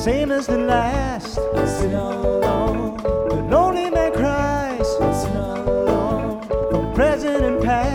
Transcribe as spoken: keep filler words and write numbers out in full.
same as the last. Sit alone. The lonely man cries. Sit alone. From present and past.